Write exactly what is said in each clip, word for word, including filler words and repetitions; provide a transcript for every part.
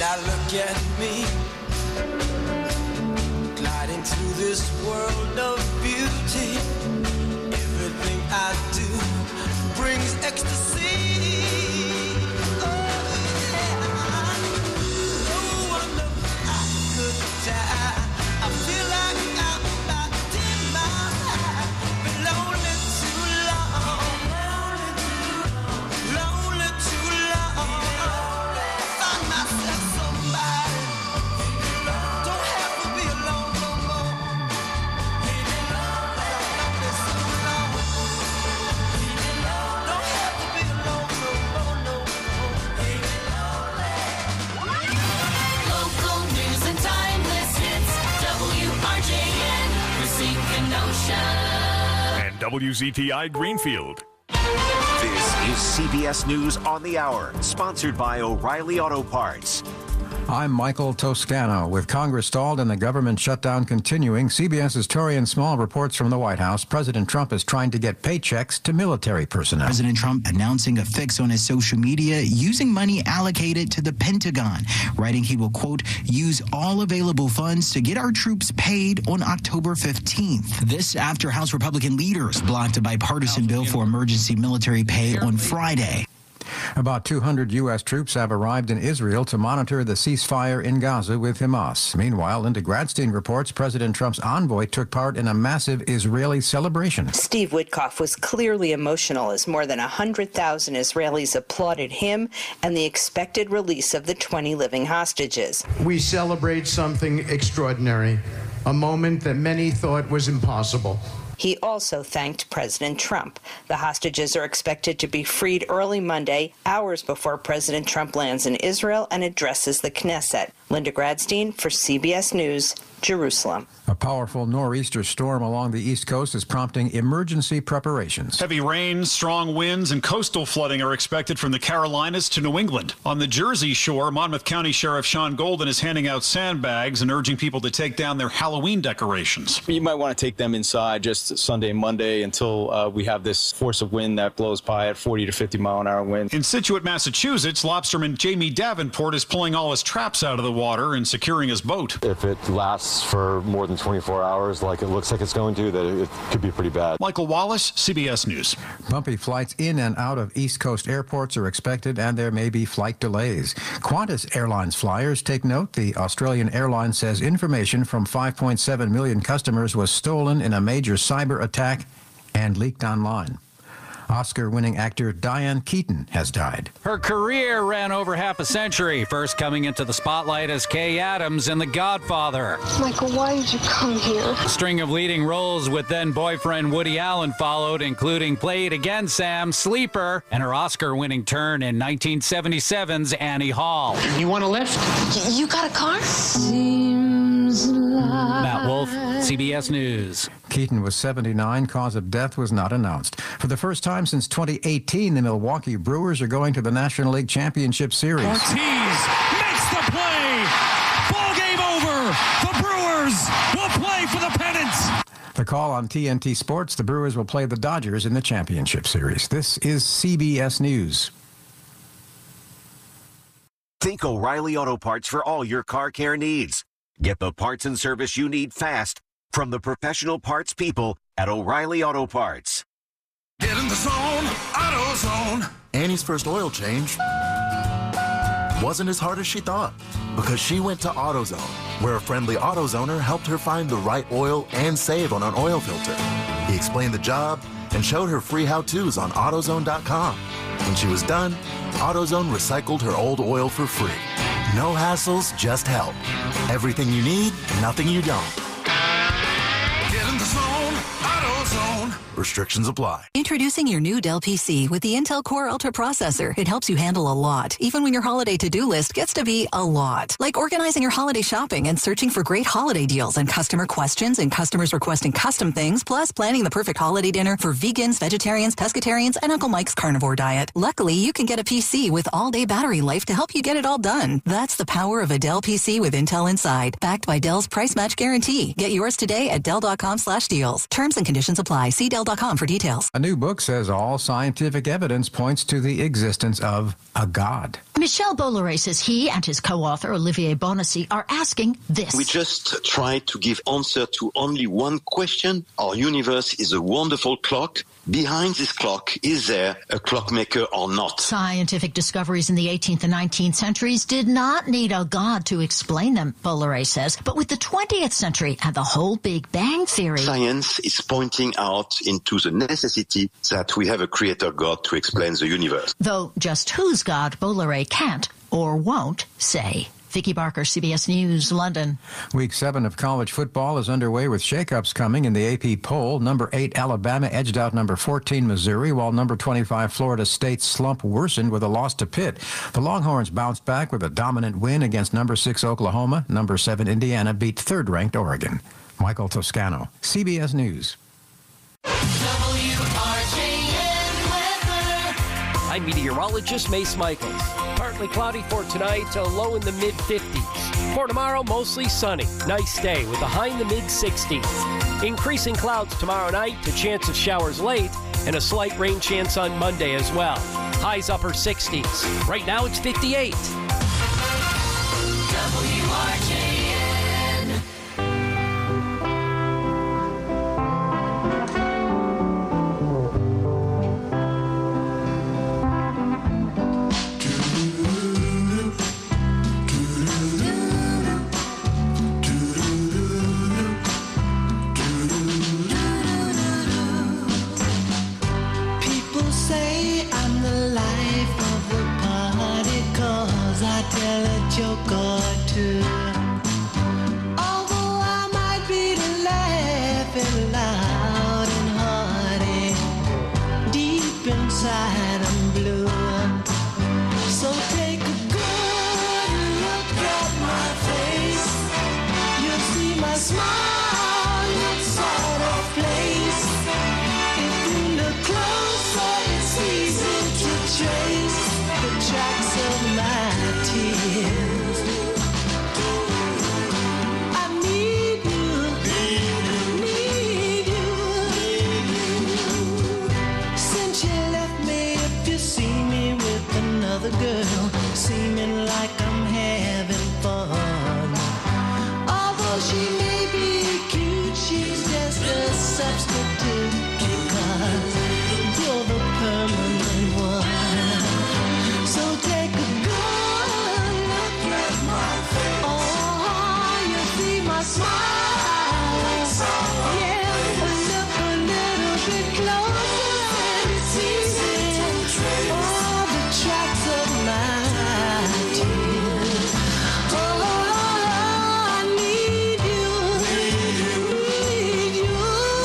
Now look at me, gliding through this world of beauty. Everything I do brings ecstasy. Oh, yeah. No wonder I could die. I feel like I'm about to die. Been lonely too long, lonely too long. Find myself somebody. Don't have to be alone no more. Lonely so long. Don't have to be alone no more, no more. Local news and timeless hits. W R J N, Racine Kenosha. And W Z T I Greenfield. This is C B S News on the Hour, sponsored by O'Reilly Auto Parts. I'm Michael Toscano. With Congress stalled and the government shutdown continuing, CBS's Torian Small reports from the White House. President Trump is trying to get paychecks to military personnel. President Trump announcing a fix on his social media using money allocated to the Pentagon, writing he will, quote, use all available funds to get our troops paid on October fifteenth. This after House Republican leaders blocked a bipartisan bill for emergency military pay on Friday. About two hundred U S troops have arrived in Israel to monitor the ceasefire in Gaza with Hamas. Meanwhile, Linda Gradstein reports President Trump's envoy took part in a massive Israeli celebration. Steve Witkoff was clearly emotional as more than one hundred thousand Israelis applauded him and the expected release of the twenty living hostages. We celebrate something extraordinary, a moment that many thought was impossible. He also thanked President Trump. The hostages are expected to be freed early Monday, hours before President Trump lands in Israel and addresses the Knesset. Linda Gradstein for C B S News, Jerusalem. A powerful nor'easter storm along the East Coast is prompting emergency preparations. Heavy rain, strong winds, and coastal flooding are expected from the Carolinas to New England. On the Jersey shore, Monmouth County Sheriff Sean Golden is handing out sandbags and urging people to take down their Halloween decorations. You might want to take them inside just Sunday and Monday until uh, we have this force of wind that blows by at forty to fifty mile an hour wind. In Scituate, Massachusetts, lobsterman Jamie Davenport is pulling all his traps out of the water and securing his boat. If it lasts for more than twenty-four hours like it looks like it's going to, that it could be pretty bad. Michael Wallace, C B S News. Bumpy flights in and out of East Coast airports are expected, and there may be flight delays. Qantas Airlines flyers take note. The Australian airline says information from five point seven million customers was stolen in a major cyber attack and leaked online. Oscar-winning actor Diane Keaton has died. Her career ran over half a century, first coming into the spotlight as Kay Adams in The Godfather. Michael, why did you come here? A string of leading roles with then-boyfriend Woody Allen followed, including Play It Again, Sam, Sleeper, and her Oscar-winning turn in nineteen seventy-seven's Annie Hall. You want a lift? Y- you got a car? Seems like... Matt Wolf, C B S News. Keaton was seventy-nine. Cause of death was not announced. For the first time since twenty eighteen, the Milwaukee Brewers are going to the National League Championship Series. Ortiz makes the play. Ball game over. The Brewers will play for the pennant. The call on T N T Sports, the Brewers will play the Dodgers in the Championship Series. This is C B S News. Think O'Reilly Auto Parts for all your car care needs. Get the parts and service you need fast from the professional parts people at O'Reilly Auto Parts. Get in the zone, AutoZone. Annie's first oil change wasn't as hard as she thought because she went to AutoZone, where a friendly AutoZoner helped her find the right oil and save on an oil filter. He explained the job and showed her free how-tos on AutoZone dot com. When she was done, AutoZone recycled her old oil for free. No hassles, just help. Everything you need, nothing you don't. Get in the zone, AutoZone. Restrictions apply. Introducing your new Dell P C with the Intel Core Ultra processor. It helps you handle a lot, even when your holiday to-do list gets to be a lot. Like organizing your holiday shopping and searching for great holiday deals and customer questions and customers requesting custom things, plus planning the perfect holiday dinner for vegans, vegetarians, pescatarians, and Uncle Mike's carnivore diet. Luckily, you can get a P C with all-day battery life to help you get it all done. That's the power of a Dell P C with Intel inside, backed by Dell's price match guarantee. Get yours today at Dell dot com slash deals. Terms and conditions apply. See Dell dot com for details. A new book says all scientific evidence points to the existence of a God. Michel Bolloré says he and his co-author Olivier Bonacy are asking this. We just try to give answer to only one question. Our universe is a wonderful clock. Behind this clock, is there a clockmaker or not? Scientific discoveries in the eighteenth and nineteenth centuries did not need a god to explain them, Bolloré says. But with the twentieth century and the whole Big Bang Theory, science is pointing out into the necessity that we have a creator god to explain the universe. Though just whose god Bolloré can't or won't say. Vicky Barker, C B S News, London. Week seven of college football is underway with shakeups coming in the A P poll. Number eight Alabama edged out number fourteen Missouri, while number twenty-five Florida State's slump worsened with a loss to Pitt. The Longhorns bounced back with a dominant win against number six Oklahoma. Number seven Indiana beat third-ranked Oregon. Michael Toscano, C B S News. I'm meteorologist Mace Michaels. Partly cloudy for tonight, a low in the mid fifties. For tomorrow, mostly sunny. Nice day with a high in the mid sixties. Increasing clouds tomorrow night, a chance of showers late, and a slight rain chance on Monday as well. Highs upper sixties. Right now it's fifty-eight. W R J N. People say I'm the life of the party 'cause I tell a joke or two. Although I might be laughing loud and hearty, deep inside I'm blue. So take a good look at my face. You'll see my smile looks sort of place. If you look closer, it's easy to trace the tracks of my tears. I need you, need you. Since you left me, if you see me with another girl, seeming like I'm having fun. Although she may be cute, she's just a substitute because you're the permanent one. So take a good look at my face. Oh, you see my smile. Yeah, look a little bit closer and it's easy. All the tracks of my tears. Oh, I need you, need you.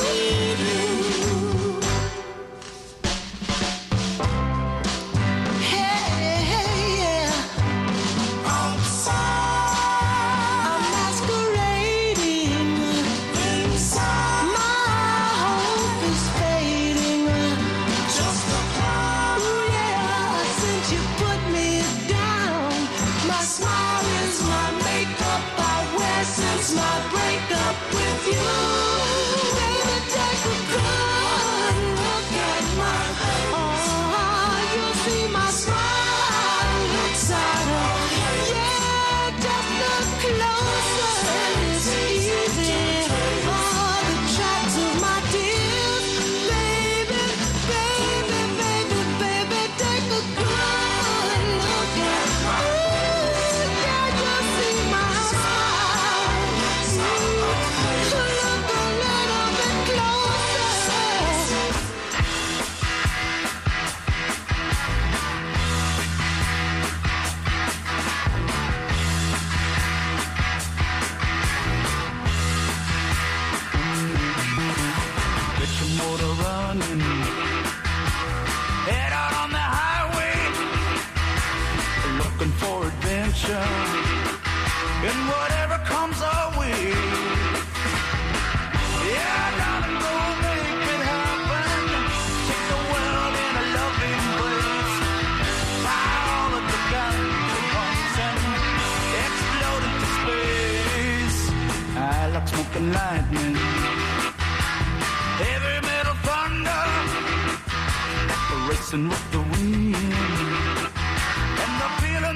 Hey, hey, yeah. I'm masquerading inside. My hope is fading. Just a cloud. Ooh, yeah. Since you put me down, my smile is my makeup I wear since my breakup with you. Baby, take a good look at my face. Oh, you'll see my smile looks out of. Yeah, just look closer and it's easy. All the tracks of my tears. Baby, baby, baby, baby, take a good look at my face. Yeah, you'll see my smile. Look a little bit closer. Get your motor running. Head out on the highway. Looking for adventure. And whatever comes our way. Yeah, darling, go make it happen. Take the world in a loving place. Fly all of the guns and pumps and explode into space. I like smoking lightning. Heavy metal thunder, racing with the wind, and the feel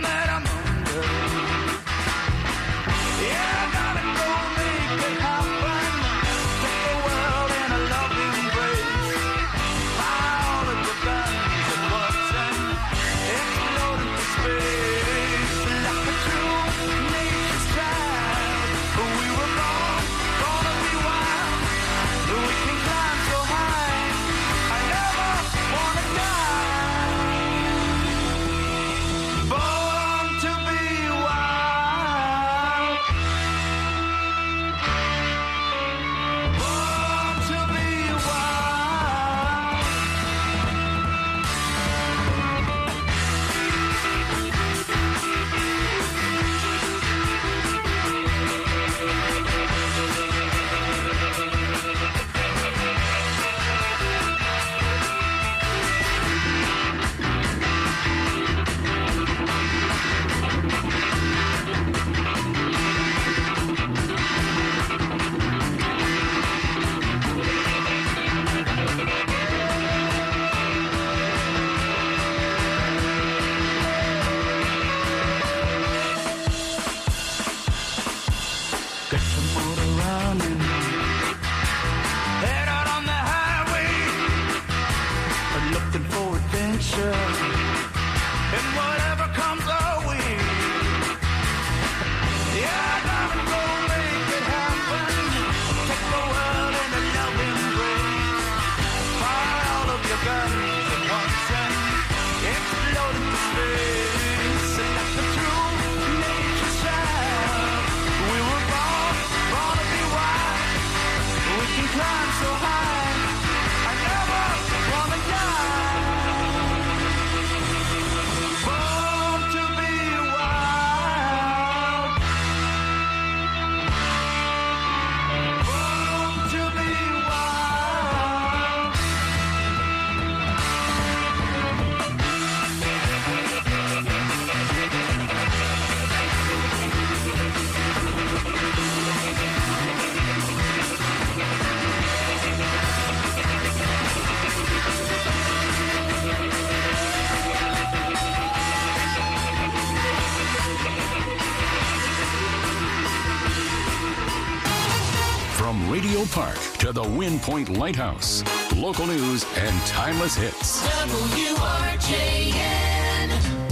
Radio Park to the Wind Point Lighthouse. Local news and timeless hits. W R J N.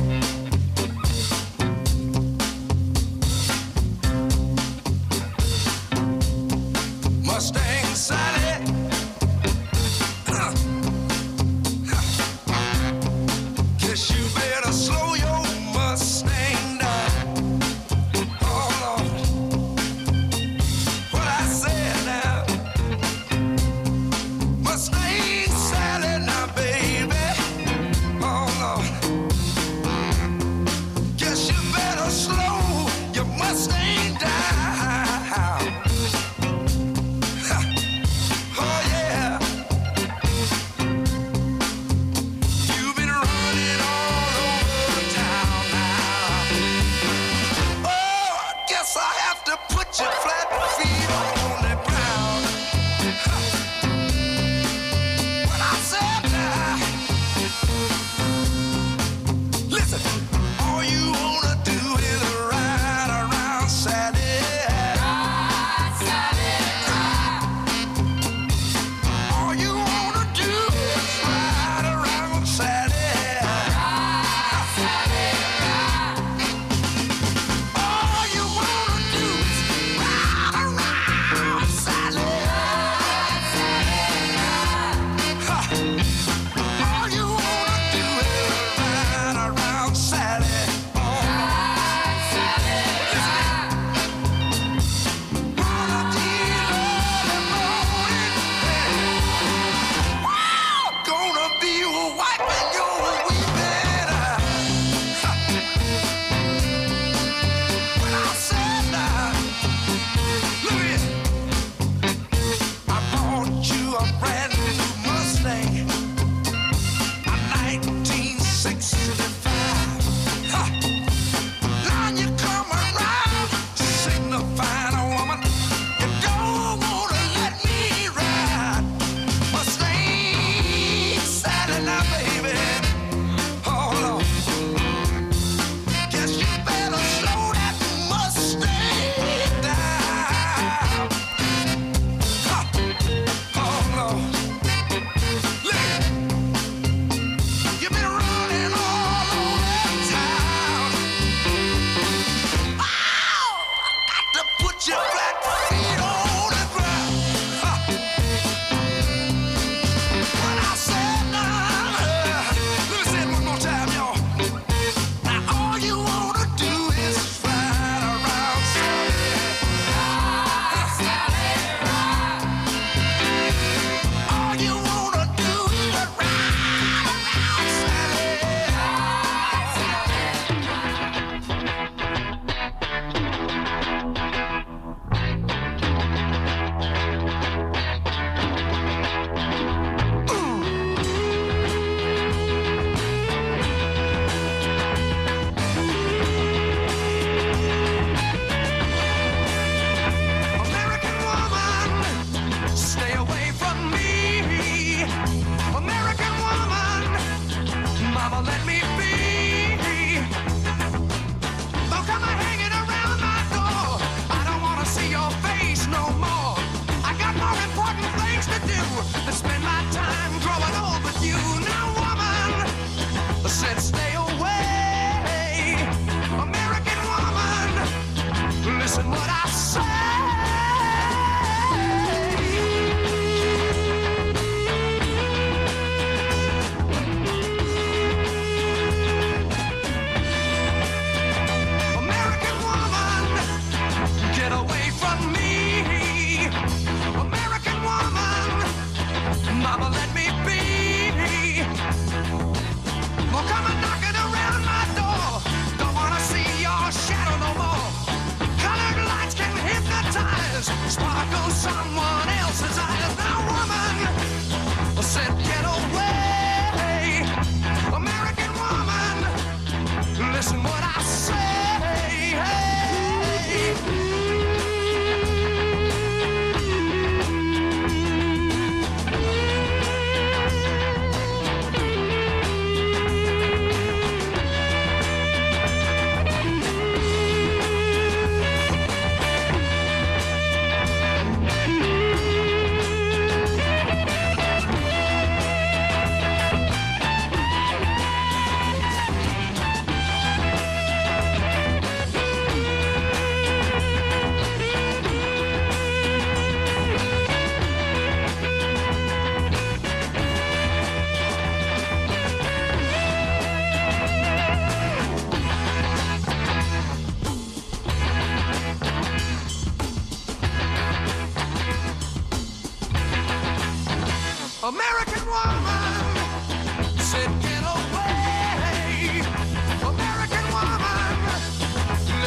Mustang Sally. Guess you better slow your Mustang down. Oh Lord, what I said now. Mustang Sally now, baby. Oh Lord.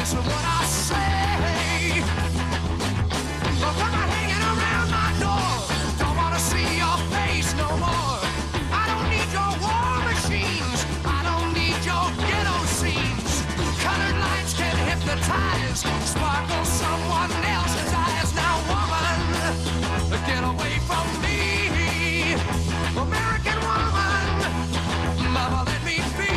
listen what I say. But when I'm hanging around my door, don't wanna see your face no more. I don't need your war machines. I don't need your ghetto scenes. Colored lights can hypnotize, sparkle someone else's eyes. Now, woman, get away from me. American woman, mama, let me be.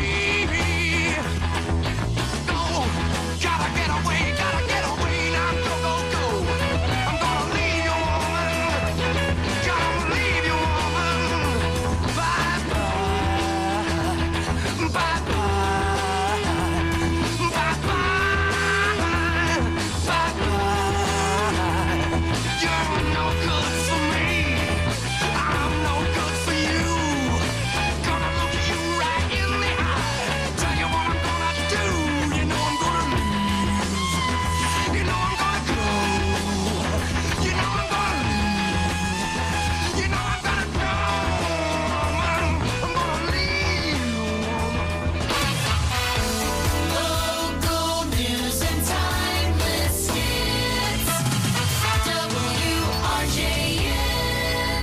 Go, gotta get away, gotta get away. Now, go, go, go. I'm gonna leave you, woman. Gonna leave you, woman. Bye, bye. Bye, bye. Bye, bye. Bye, bye. You're no good for me. I'm no good for you. Gonna look you right in the eye. Tell you what I'm gonna do. You know I'm gonna leave. You know I'm gonna go. You know I'm gonna leave. You know I'm gonna go. I'm gonna leave. Local news and timeless hits. W R J N.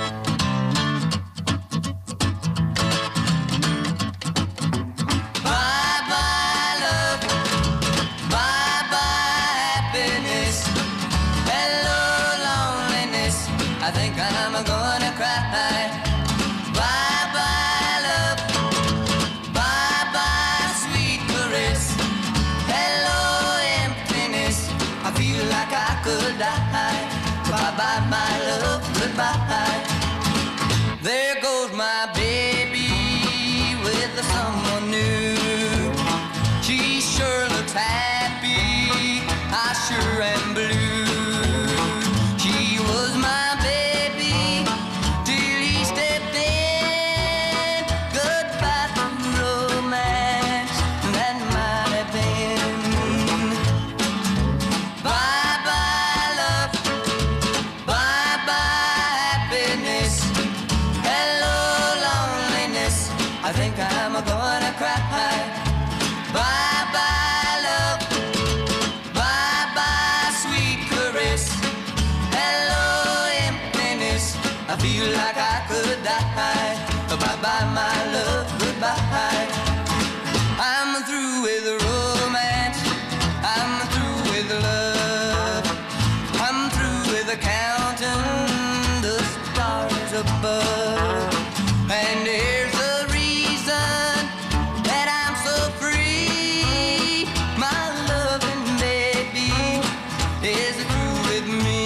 Bye bye love, bye bye happiness, hello loneliness. I think I'm gonna cry. Bye bye love, bye bye sweet caress, hello emptiness. I feel like I could die. Bye bye my love, goodbye. There goes my baby with someone new. She sure looks happy, I sure am blue. She was my baby till he stepped in. Goodbye to romance, that might have been. Bye bye love, bye bye happiness, hello loneliness. I think I'm gonna cry. Bye bye love, bye bye sweet caress, hello emptiness. I feel like I could die. Bye bye my love, goodbye. I'm through with romance, I'm through with love, I'm through with counting the stars above. And here's the reason that I'm so free. My loving baby is through with me.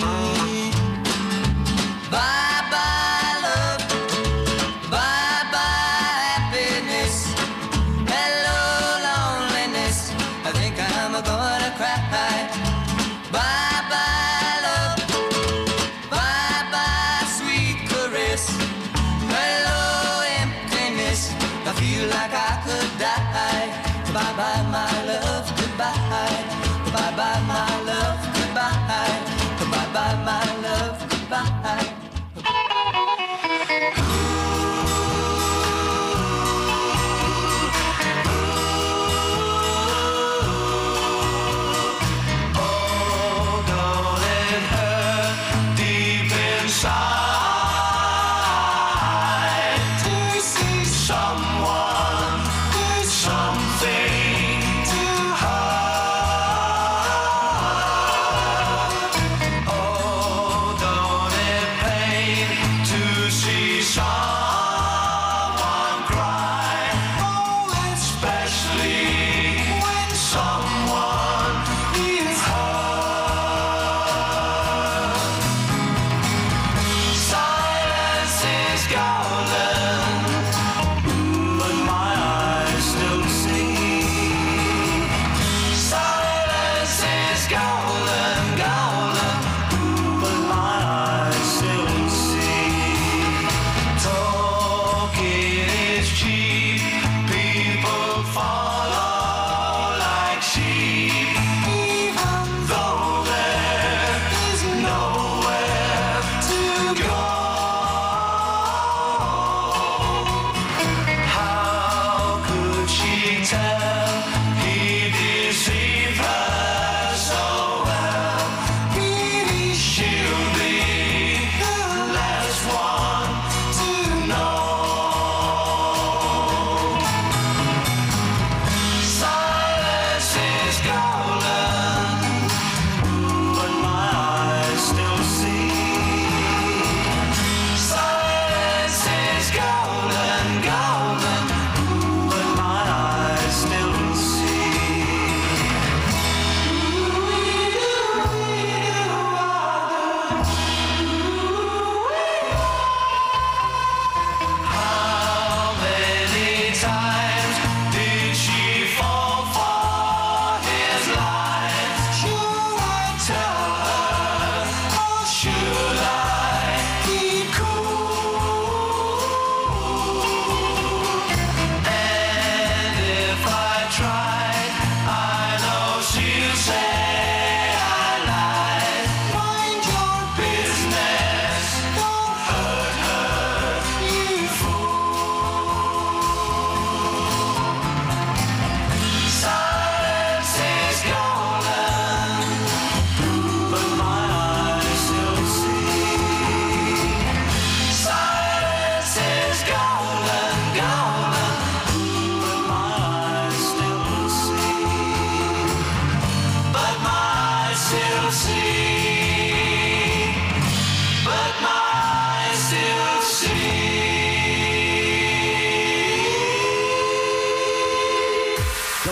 Bye bye love, bye bye happiness, hello loneliness. I think I'm gonna cry. Bye bye love, bye bye sweet caress, hello emptiness. I feel like I could die. Bye bye my love, goodbye. Bye bye my love, goodbye. Bye bye my love, goodbye. Oh, don't it hurt deep inside to see someone, something to hide?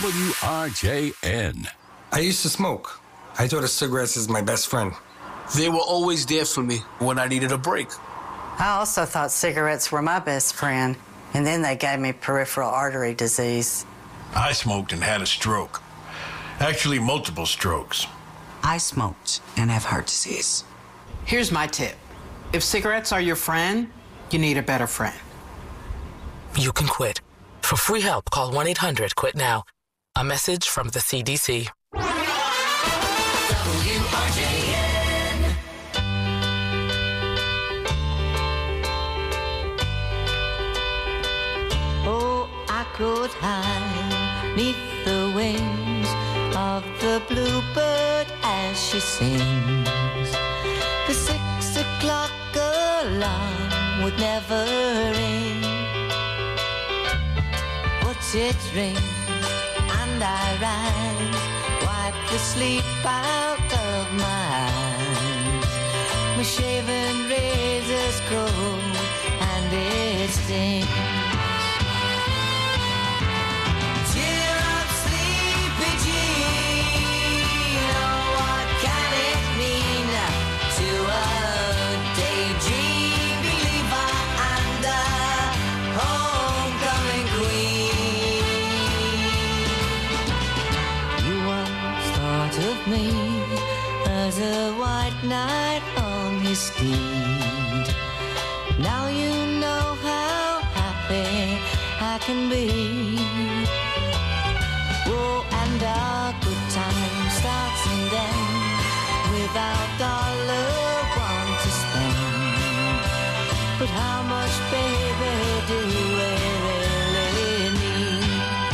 W R J N. I used to smoke. I thought of cigarettes as my best friend. They were always there for me when I needed a break. I also thought cigarettes were my best friend, and then they gave me peripheral artery disease. I smoked and had a stroke. Actually, multiple strokes. I smoked and have heart disease. Here's my tip. If cigarettes are your friend, you need a better friend. You can quit. For free help, call one eight hundred quit now. A message from the C D C. W R J N. Oh, I could hide neath the wings of the bluebird as she sings. The six o'clock alarm would never ring, but it rings and I rise, wipe the sleep out of my eyes. My shaven razor's cold and it stings. Cheer up, sleepy Jean. Oh, what can it mean to a daydream believer and a homecoming queen? You once thought of me as a white knight on his steed. Now you know how happy I can be. Oh, and our good time starts and ends without dollar one to spend. But how much, baby, do we really need?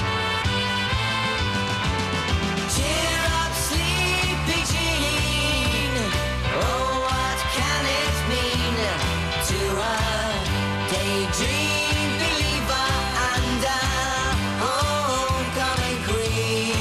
Cheer up, sleepy Jean. Oh, what can it mean to a daydream believer and a homecoming queen?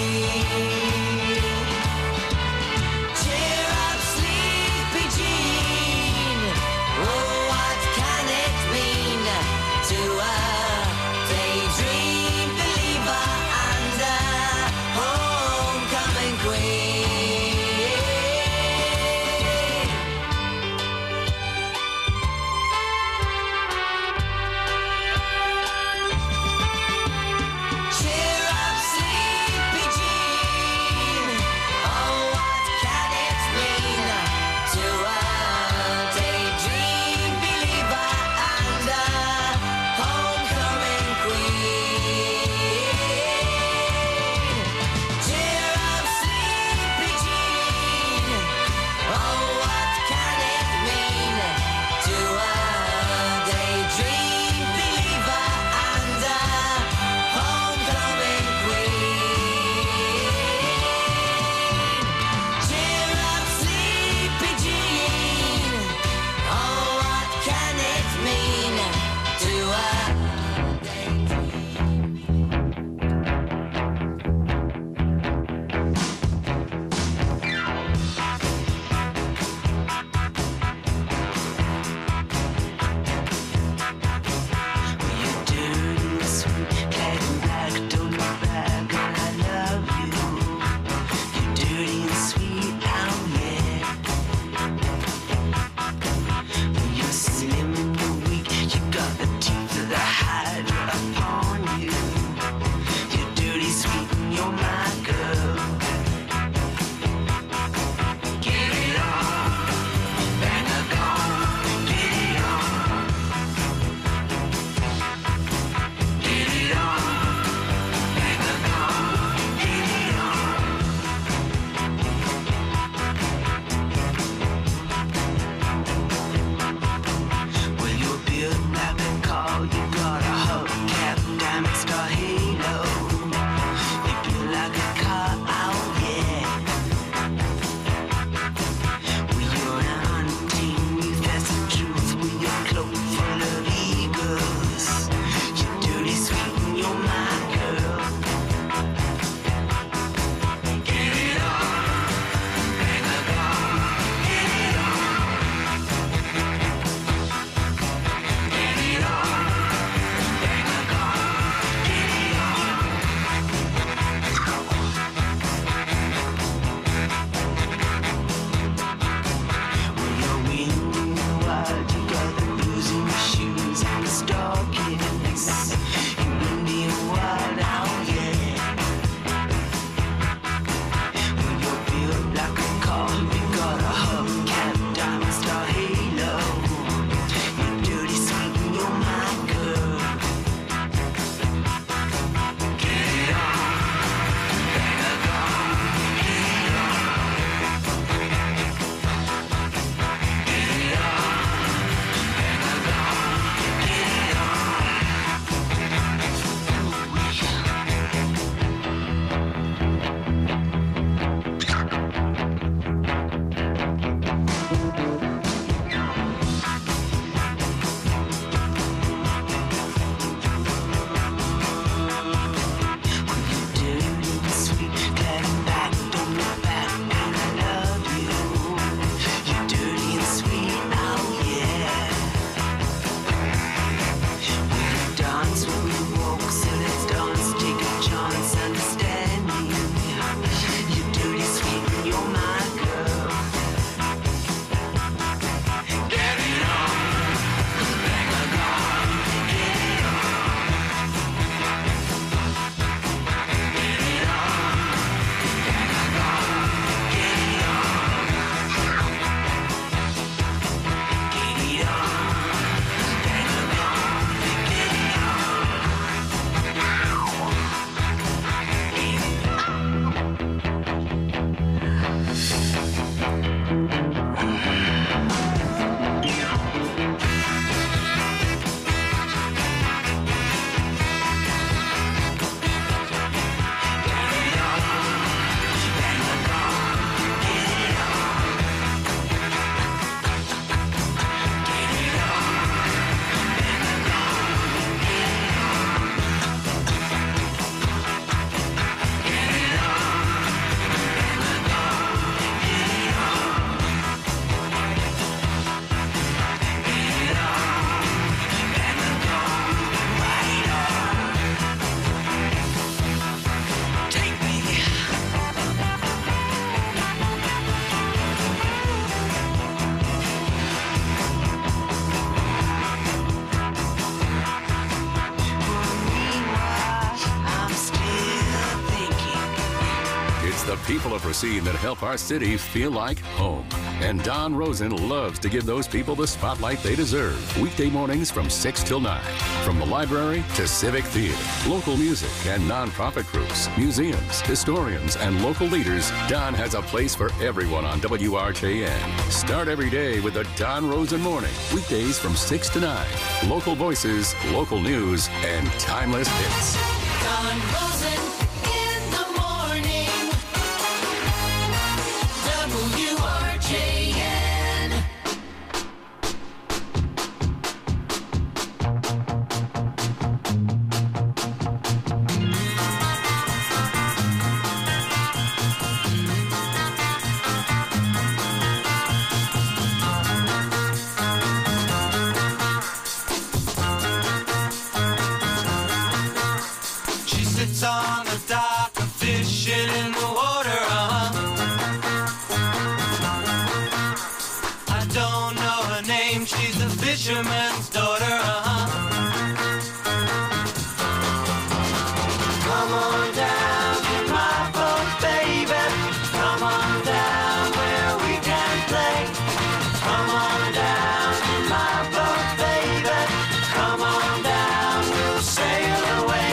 It's the people of Racine that help our city feel like home. And Don Rosen loves to give those people the spotlight they deserve. Weekday mornings from six till nine. From the library to civic theater, local music and nonprofit groups, museums, historians, and local leaders, Don has a place for everyone on W R J N. Start every day with the Don Rosen Morning. Weekdays from six to nine. Local voices, local news, and timeless hits. Don Rosen in the morning. W R J N. She sits on the dock, fishing in the water, uh-huh. I don't know her name, she's a fisherman's daughter, uh-huh. Come on down to my boat, baby. Come on down where we can play. Come on down to my boat, baby. Come on down, we'll sail away.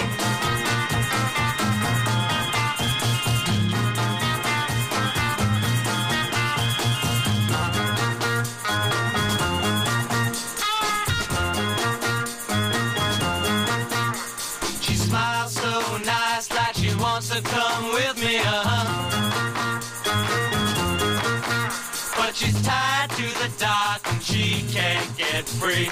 She smiles so nice, like she wants to come with me, uh-huh. But she's tied to the dock and she can't get free.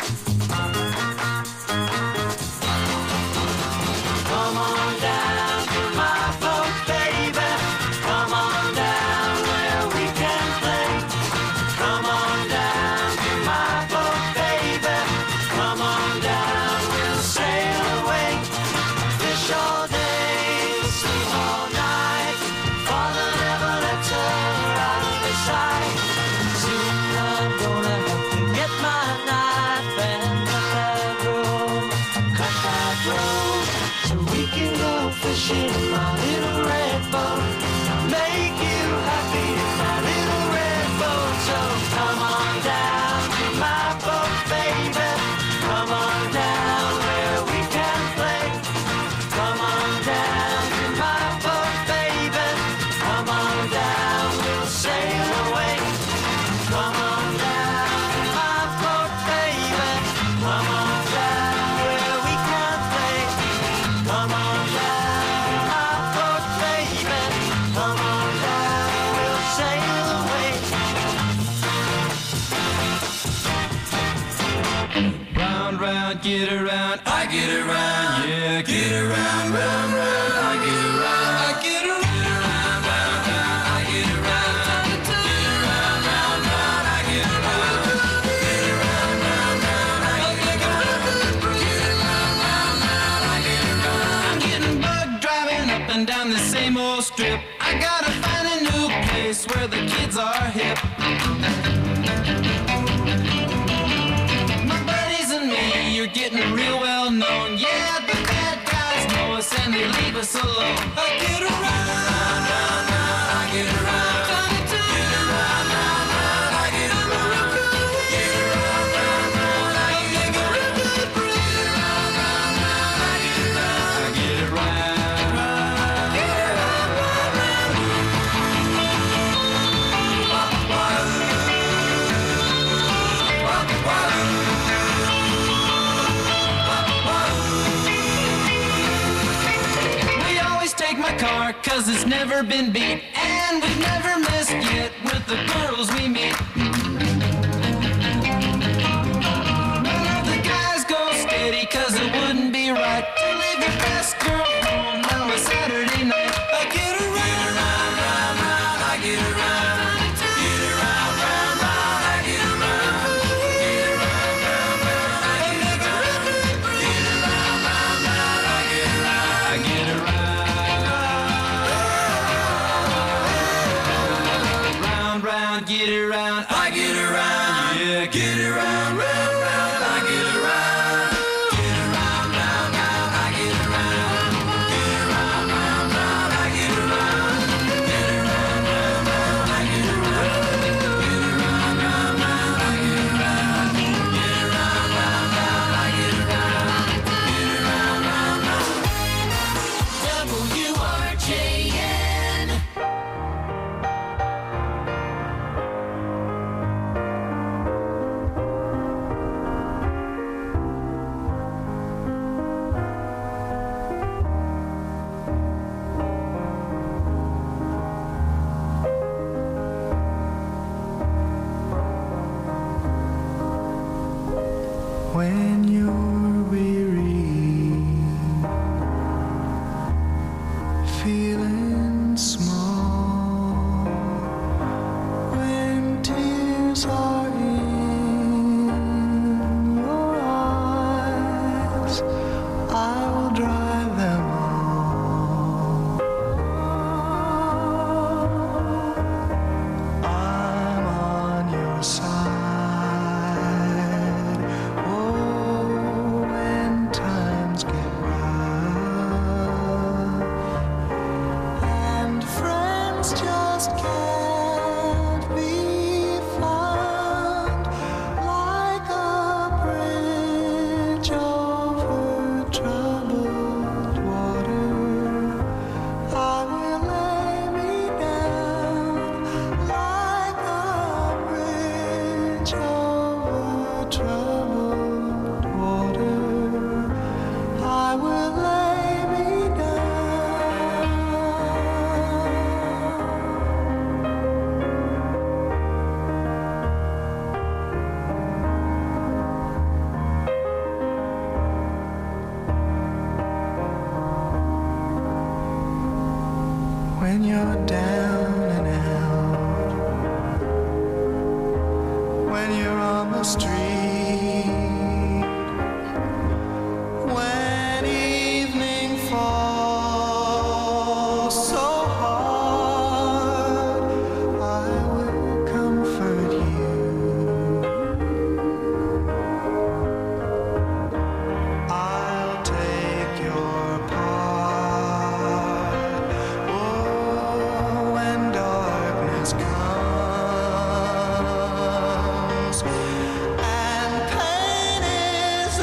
Come on down to my boat, baby. Come on down where we can play. Come on down to my boat, baby. Come on down, we'll sail away. Fish all day, sleep all night. Father never lets her out of his sight. Soon I'm gonna have to get my knife and cut that rope, cut that rope, so we can go fishing in my little red boat. Make you happy in my little red boat. So come on down to my boat, baby. Come on down where we can play. Come on down to my boat, baby. Come on down, we'll sail away. Come on down to my boat, baby. Come on down where we can play. Come on down to my boat, baby. Come on down, we'll sail away. Round, round, get around, I get around, yeah, get around, round, round, I get around, I get around, round, round, I get around, get around, round, round, I get around, get around, round, round, I get around, get around, round, round, I get around. I'm getting bugged driving up and down the same old strip. I gotta find a new place where the kids are hip. My buddies and me, you're getting real well known. Yeah, the bad guys know us and they leave us alone. I get around, round, round, round, I get around. Get around, round, round, I get around. Get around, round, round, I get around. Get around, round, round, I get around. I get around. Get around, round, round. We always take my car, cause it's never been beat. And we've never missed yet with the girls we meet. None of the guys go steady, cause it wouldn't be right to leave your best girl home on a Saturday night. I get around, round, round, round, I get around. Get around, round, round, I get around. Get around, round, round, I get around. Get around, round, round, I get around. I get around. Round, round, get around, I get around. Yeah, get around, round, round, I get around. Get around, round, round, I get around. Get around, round, round, I get around. Get when you're weary, feeling small, when tears are in your eyes, I will dry them all. I'm on your side. Oh, when times get rough and friends just can't be found, like a bridge over troubled water, I will lay me down like a bridge over troubled water. I will lay me down. When you're down and out, when you're on the street, when evening falls so hard, I will comfort you. I'll take your part. Oh, when darkness comes and pain is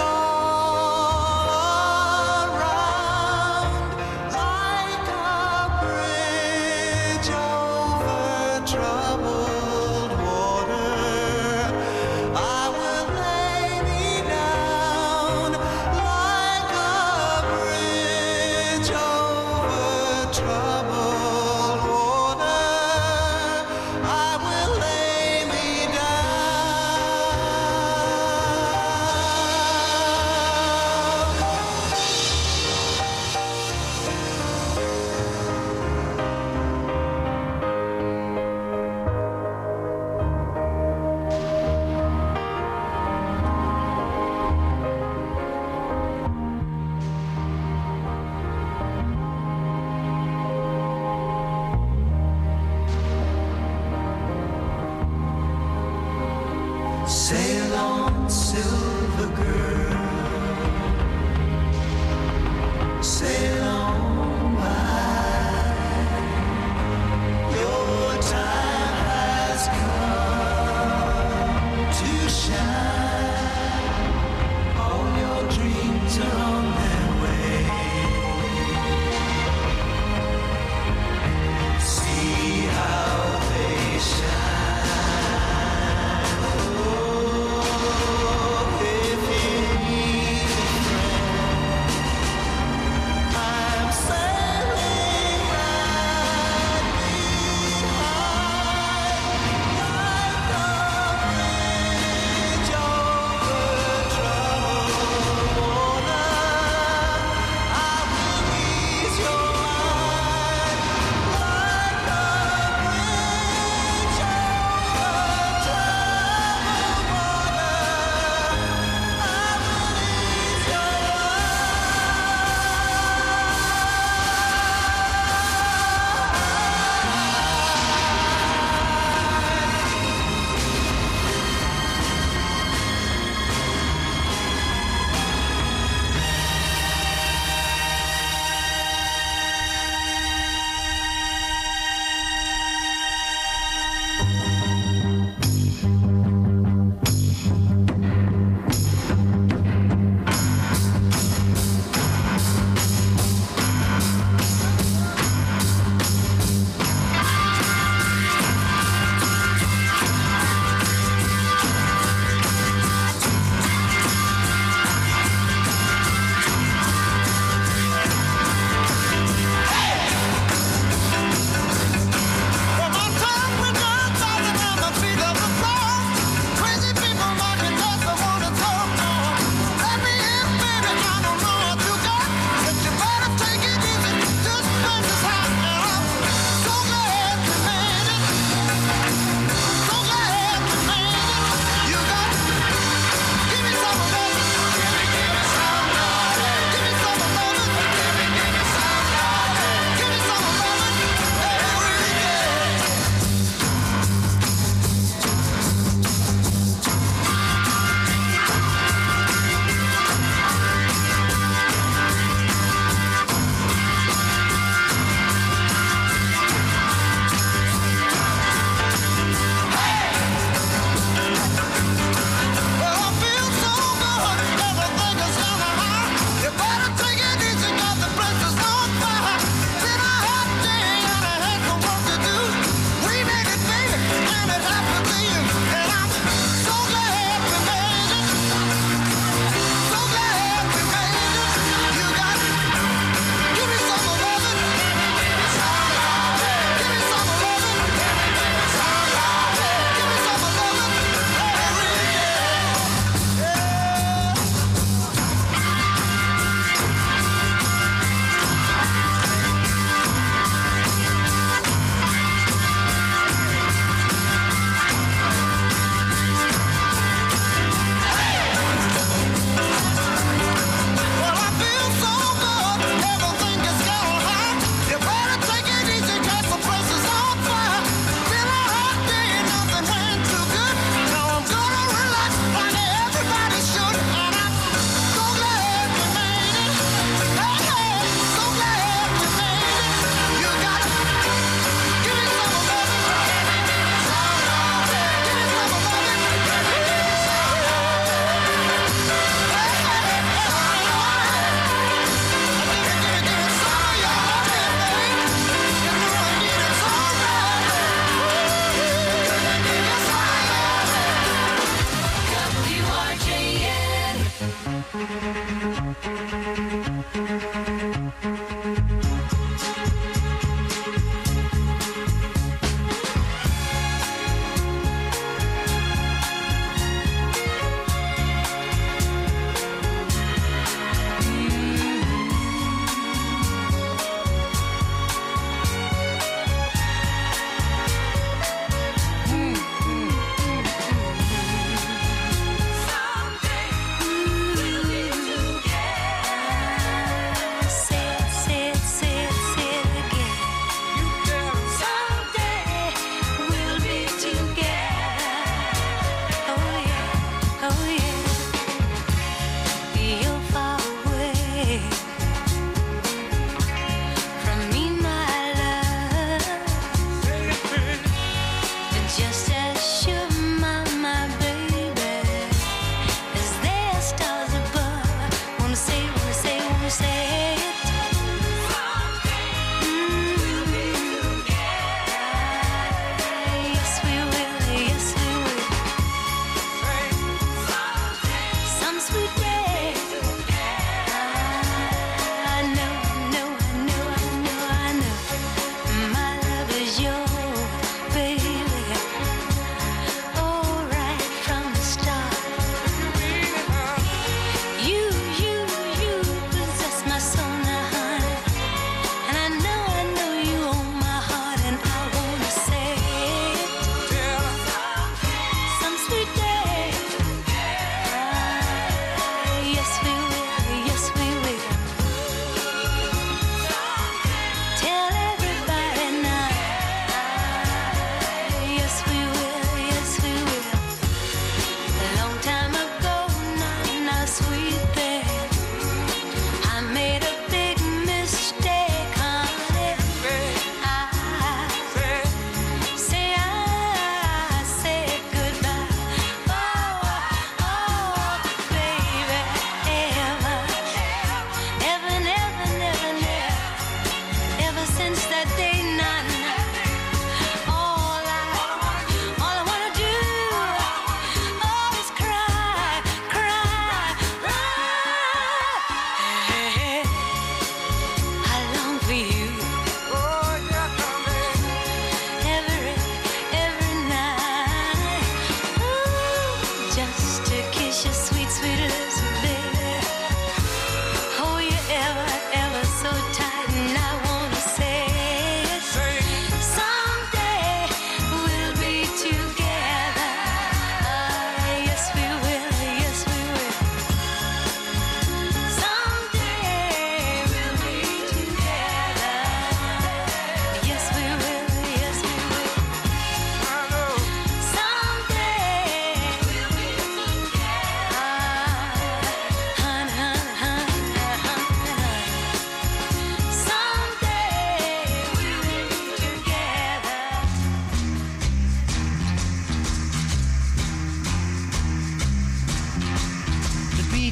all around, like a bridge over troubled water, I will lay me down like a bridge over troubled water. I will lay me Sail on, silver girl, sail on by. Your time has come to shine. All your dreams are on their way. See how they shine. Oh, if you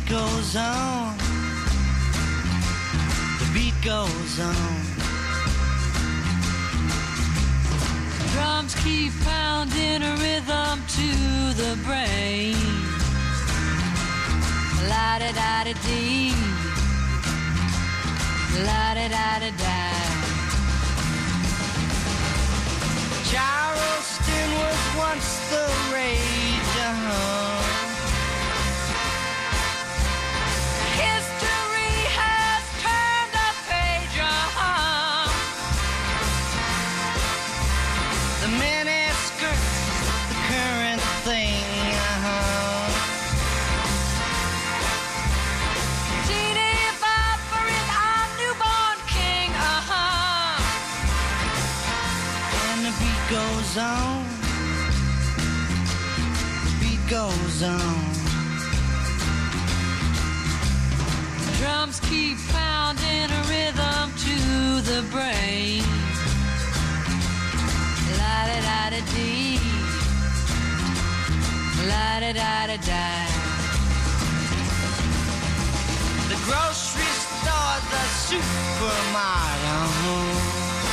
beat goes on. The beat goes on. Drums keep pounding a rhythm to the brain. La-da-da-da-dee. La-da-da-da-da. Charleston was once the rage, uh-huh. History has turned a page, uh-huh. The mini skirts, the current thing, uh-huh. Teeny Bopper is our newborn king, uh-huh. And the beat goes on. The beat goes on. Drums keep pounding a rhythm to the brain. La-da-da-da-dee. La-da-da-da-da. The grocery store, the supermarket, uh-huh.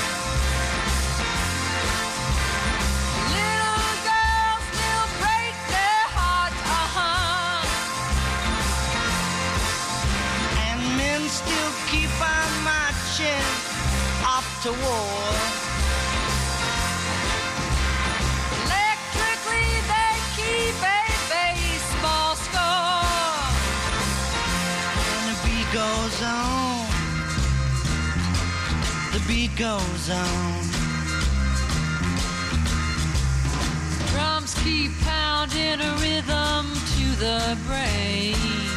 Little girls still break their hearts, uh-huh. And men still keep on marching off to war. Electrically they keep a baseball score. And the beat goes on. The beat goes on. Drums keep pounding a rhythm to the brain.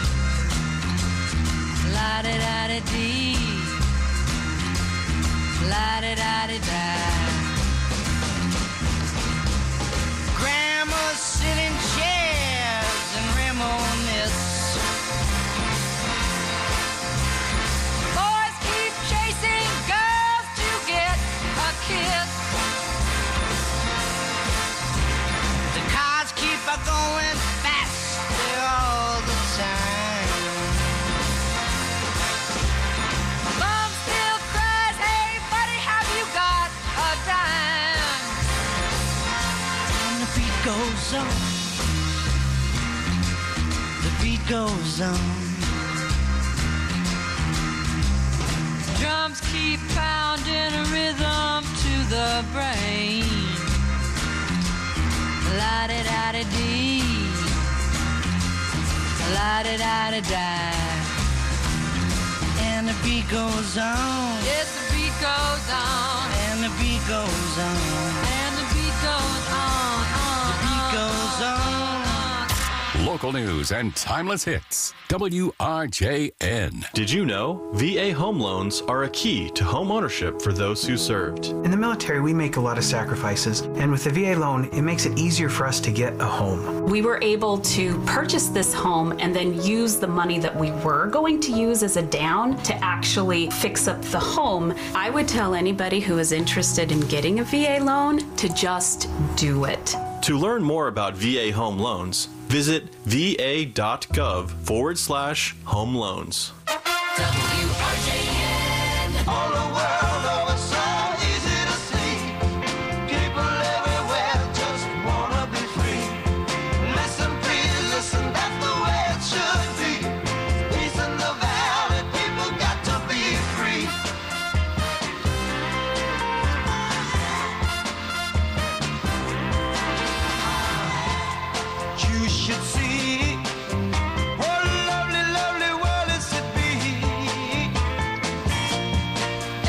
La-da-da-da-dee. La-da-da-da-da. Grandmas sit in chairs and reminisce. Boys keep chasing girls to get a kiss. The cars keep a going faster all the time. Mom still cries, hey buddy, have you got a dime? And the beat goes on. The beat goes on. Drums keep pounding a rhythm to the brain. La-da-da-da-dee. La-da-da-da-da. And the beat goes on. Yes, the beat goes on. And the beat goes on. And the beat goes on, on, The beat goes on. Local news and timeless hits. W R J N. Did you know V A home loans are a key to home ownership for those who served? In the military, we make a lot of sacrifices, and with the V A loan, it makes it easier for us to get a home. We were able to purchase this home and then use the money that we were going to use as a down to actually fix up the home. I would tell anybody who is interested in getting a V A loan to just do it. To learn more about V A home loans, visit va.gov forward slash home loans. W R J N. All the world over, so easy to see. People everywhere just wanna be free. Listen, please, listen, that's the way it should be. Peace in the valley, people got to be free. You should see what a lovely, lovely world is to be.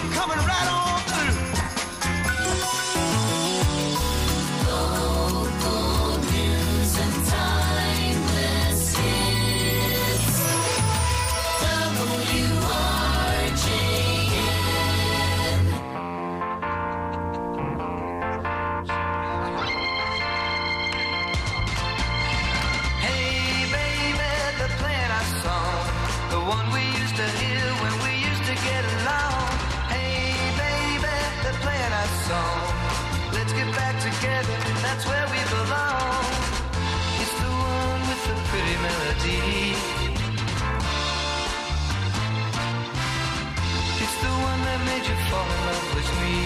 coming right on through. Local news and timeless hits. W R J N. Hey baby, the plan I saw, the one we used to hear when we used to get along. Hey baby, the plan I saw, let's get back together, that's where we belong. It's the one with the pretty melody. It's the one that made you fall in love with me.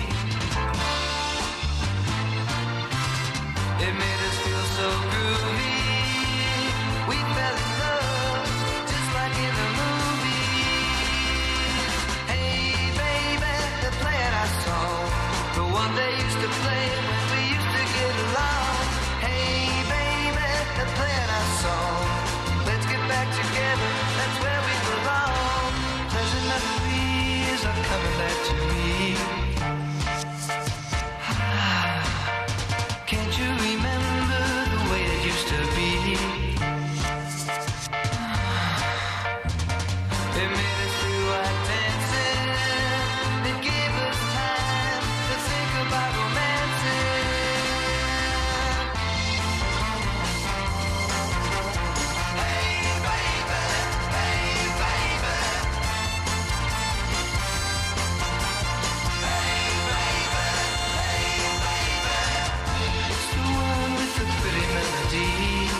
It made us feel so groovy. We fell in love just like in a movie. Hey baby, the plan I saw, the one they used to play when we used to get along. Hey baby, the plan I saw, let's get back together, that's where we belong. Pleasant memories are coming back to me. Can't you remember the way it used to be? It made us feel like dancing. It gave us time to think about romancing. Hey baby, hey baby. Hey baby, hey baby. It's the one with the pretty melody.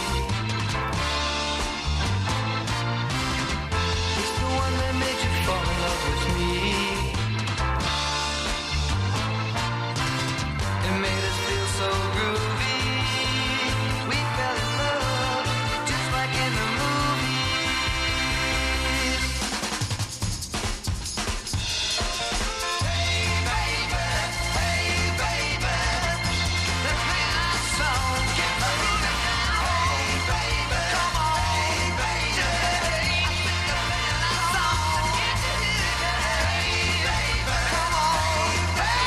It's the one that made you fall in love with me. It made us feel so groovy. We fell in love just like in the movies. Hey baby, hey baby. The plan I saw, get moving now. Hey baby, come on. Hey baby, I think the plan I saw, get moving. Hey baby, come on. Hey,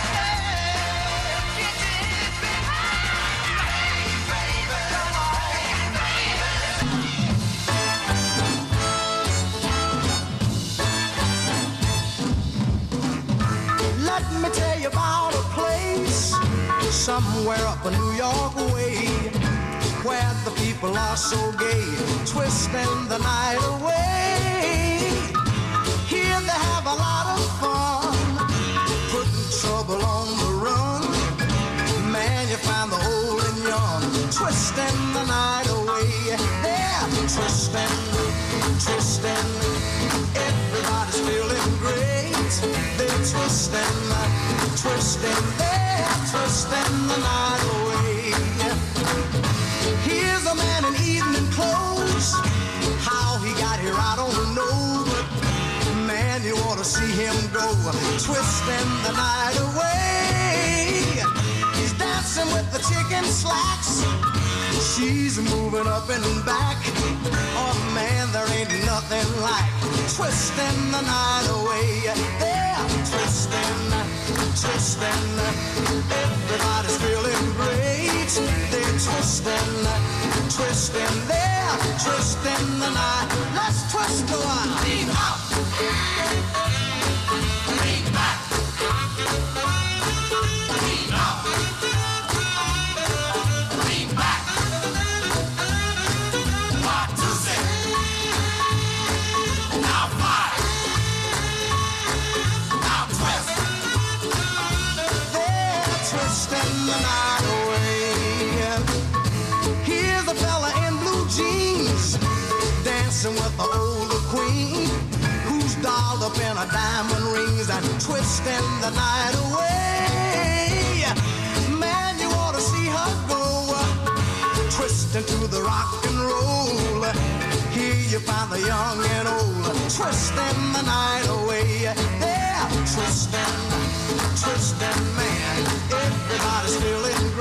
get your hips in. Hey baby, come on. Let me tell you about a place somewhere up a New York way where the people are so gay, twisting the night away. Here they have a lot of fun, putting trouble on the run. Man, you find the old and young, twisting the night away. They're twisting, twisting. Everybody's feeling great. They're twisting, twisting. They're twisting the night away. Here's a man in evening clothes. How he got here, I don't know. But man, you ought to see him go, twisting the night away. He's dancing with the chicken slacks. She's moving up and back. Oh man, there ain't nothing like twisting the night away. They're twisting, twisting. Everybody's feeling great. They're twisting, twisting. They're twisting the night. Let's twist a while. Lean up, lean back, lean up, lean back. One, two, six. Now five. Now twist. They're twisting the night away. Here's a fella in blue jeans dancing with the older queen who's dolled up in her diamond rings and twisting the night away. Man, you ought to see her go, twisting to the rock and roll. Here you find the young and old, twisting the night away. They're twisting,